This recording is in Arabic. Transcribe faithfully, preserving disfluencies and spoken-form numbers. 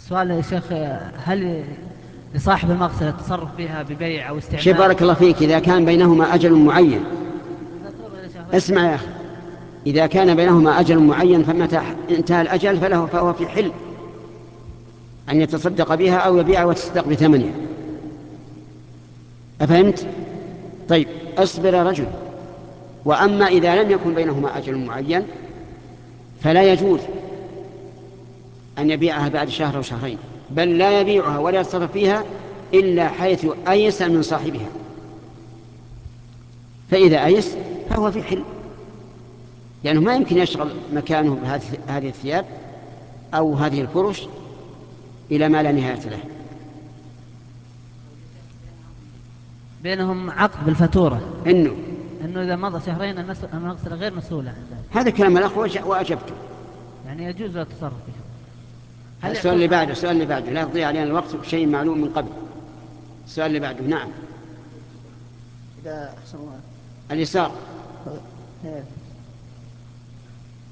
السؤال يا شيخ، هل لصاحب المغسلة التصرف فيها ببيع أو شيء استعمال؟ بارك الله فيك، إذا كان بينهما أجل معين. اسمع يا أخي، إذا كان بينهما أجل معين فمتى انتهى الأجل فله فهو في حل أن يتصدق بها أو يبيعها وتصدق بثمنها. أفهمت؟ طيب، أصبر يا رجل. وأما إذا لم يكن بينهما أجل معين فلا يجوز أن يبيعها بعد شهر أو شهرين، بل لا يبيعها ولا يتصرف فيها إلا حيث أيس من صاحبها، فإذا أيس فهو في حل، لأنه ما يمكن يشغل مكانه بهذه الثياب أو هذه الفرش إلى ما لا نهاية له. بينهم عقد بالفاتورة إنه أنه إذا مضى شهرين المس- المغسلة غير مسؤولة عن ذلك. هذا كلام الأخ وأج- وأجبته. يعني يجوز التصرف فيها. هل السؤال اللي يحكم؟ بعده السؤال اللي بعده لا يضيع علينا الوقت بشيء معلوم من قبل. السؤال اللي بعده. نعم. إذا أحسن الله. اليسار. إيه.